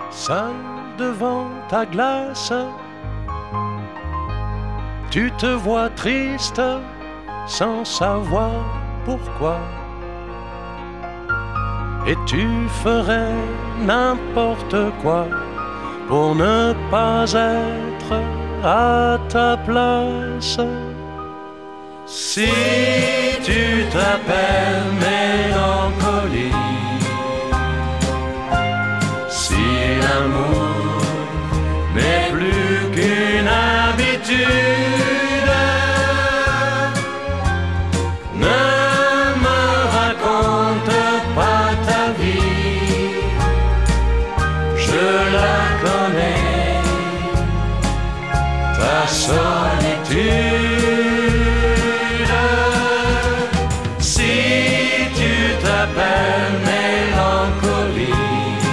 Seul devant ta glace, tu te vois triste sans savoir pourquoi. Et tu ferais n'importe quoi pour ne pas être à ta place. Si tu t'appelles mélancolie, si l'amour n'est plus qu'une habitude, ne me raconte pas ta vie, je la connais, ta solitude. Si tu t'appelles mélancolie,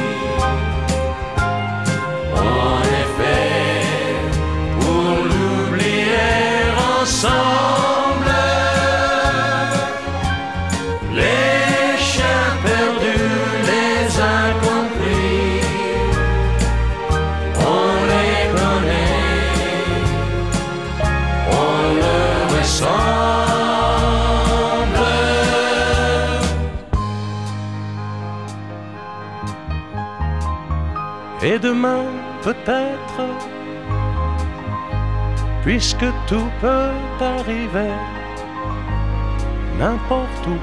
en effet, pour l'oublier ensemble, les chiens perdus, les incompris, on les connaît, on leur ressemble. Et demain peut-être, puisque tout peut arriver, n'importe où,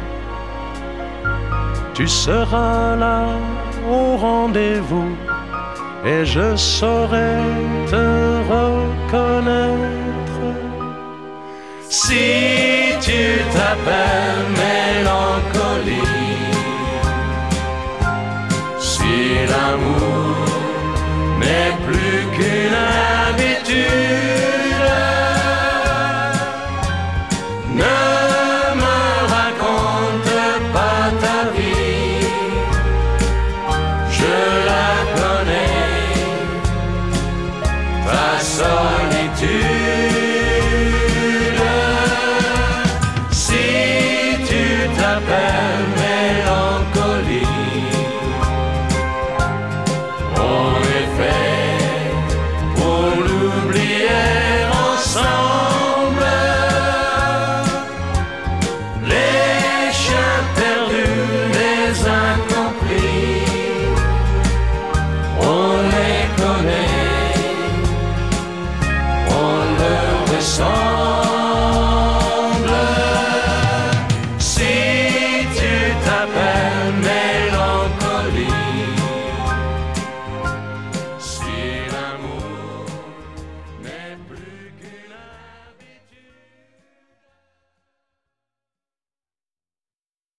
tu seras là au rendez-vous et je saurai te reconnaître. Si tu t'appelles mélancolie, si l'amour n'est plus qu'une habitude, ne me raconte pas ta vie, je la connais, ta solitude. Si tu t'appelles